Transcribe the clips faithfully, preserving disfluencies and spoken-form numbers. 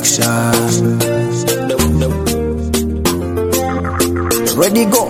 production. Ready go.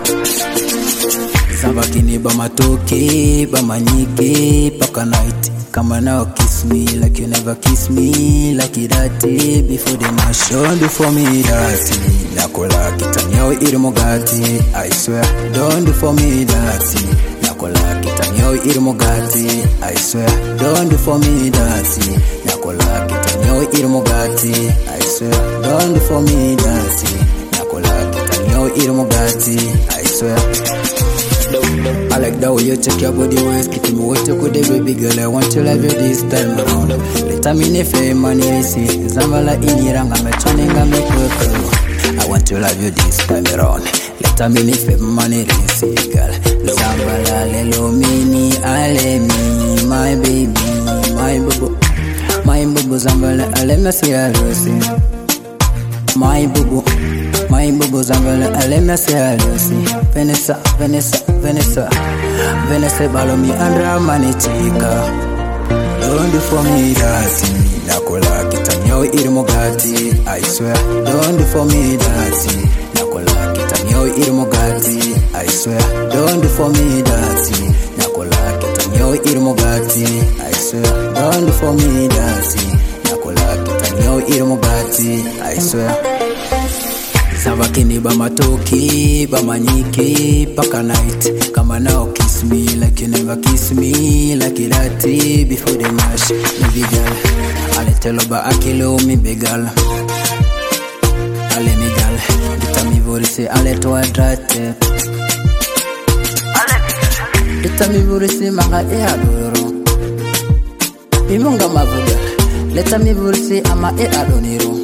Sabakini ba matoke, ba manyike, paka night. Come on now, kiss me like you never kiss me, like it that before the nation, before me that. Nakola kitanyao irimogati, I swear. Don't do for me that. Nakola kitanyao irimogati, I swear. Don't do for me that. Nakola kitanyao irimogati, I swear. Don't do for me that. Nakola kitanyao irimogati, I swear. I like that way you check your body waist. Keep me wait to the baby girl. I want to love you this time around. Let me ne fe money see. Zambala iniranga me choninga me koko. I want to love you this time around. Let me ne fe money see girl. Zambala lelo mini ale me my baby my boo my boo zambala ale me see alose my boo. My boo zambala ale me see alose. Vanessa Vanessa Vanessa, Vanessa balomi andra manichika. Don't do for me that. Nakola kitanyao irimogati, I swear. Don't do for me that. Nakola kitanyao irimogati, I swear. Don't do for me that. Nakola kitanyao irimogati, I swear. Don't do for me that. Nakola kitanyao irimogati, I swear. Sabakini ba matoki, ba manyike, paka night. Come on now, kiss me like you never kiss me, like it that before the mash. Baby girl, ale tell ba akilo mi begal. Ale mi gal, dita mi vorisi ale to adrate. Ale mi gal, dita mi vorisi manga e adoro. Imunga mavuga, leta mi vorisi ama e adoniro.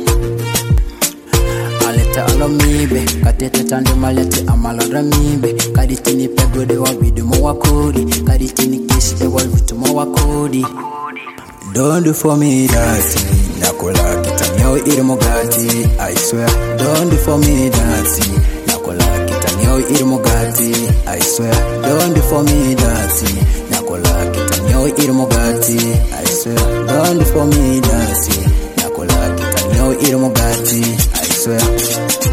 Aleta alomibe, katete tande malete amalora mibe. Kaditini pegode wa vidumo wakodi. Kaditini kishite wa vitumo wakodi. Don't do for me that. Nakola kitanyao irimogati, I swear. Don't do for me that. Nakola kitanyao irimogati, I swear. Don't do for me that. Nakola kitanyao irimogati, I swear. Don't do for me that. Nakola kitanyao irimogati, I swear.